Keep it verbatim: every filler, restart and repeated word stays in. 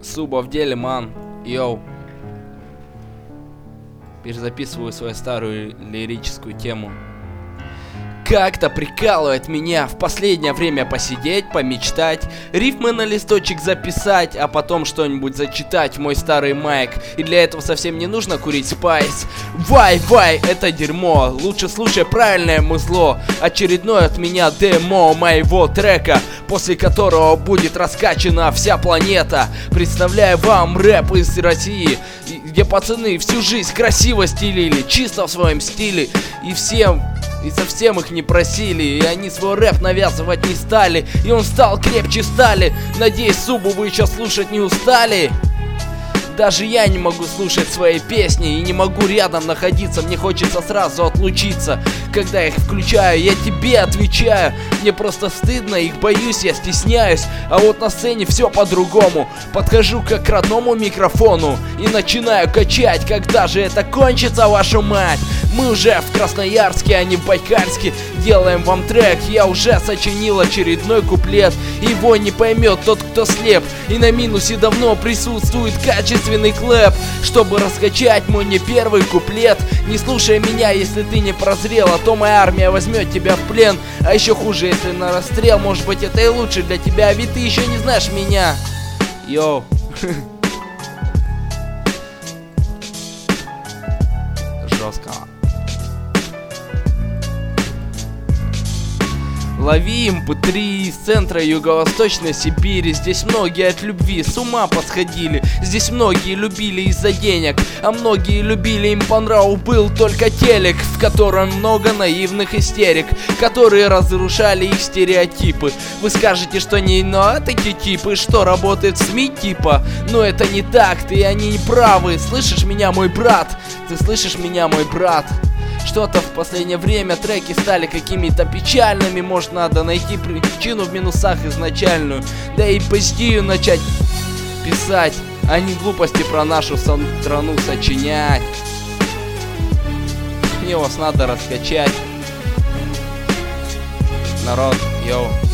Суба в деле, ман. Йоу. Перезаписываю свою старую лирическую тему. Как-то прикалывает меня в последнее время посидеть, помечтать, рифмы на листочек записать, а потом что-нибудь зачитать в мой старый майк. И для этого совсем не нужно курить спайс. Вай-вай, это дерьмо, лучше слушай правильное музло. Очередное от меня демо моего трека, после которого будет раскачана вся планета. Представляю вам рэп из России, где пацаны всю жизнь красиво стилили, чисто в своем стиле, и всем... И совсем их не просили, и они свой рэп навязывать не стали, и он стал крепче стали. Надеюсь, Субу вы еще слушать не устали. Даже я не могу слушать свои песни и не могу рядом находиться, мне хочется сразу отлучиться. Когда я их включаю, я тебе отвечаю, мне просто стыдно, их боюсь, я стесняюсь. А вот на сцене все по-другому. Подхожу как к родному микрофону и начинаю качать. Когда же это кончится, вашу мать? Мы уже в Красноярске, а не в Байкальске. Делаем вам трек, я уже сочинил очередной куплет. Его не поймет тот, кто слеп. И на минусе давно присутствует качественный клэп. Чтобы раскачать мой не первый куплет, не слушай меня, если ты не прозрел, а то моя армия возьмет тебя в плен. А еще хуже, если на расстрел, может быть это и лучше для тебя, ведь ты еще не знаешь меня. Йоу. Жестко. Лови эм пэ три из центра Юго-Восточной Сибири. Здесь многие от любви с ума посходили. Здесь многие любили из-за денег, а многие любили, им по нраву был только телек, в котором много наивных истерик, которые разрушали их стереотипы. Вы скажете, что не но такие типы, что работают в СМИ типа. Но это не так, ты и они не правы. Слышишь меня, мой брат? Ты слышишь меня, мой брат? Что-то в последнее время треки стали какими-то печальными. Может, надо найти причину в минусах изначальную, да и позитивно начать писать, а не глупости про нашу страну сочинять. Мне вас надо раскачать. Народ, йоу.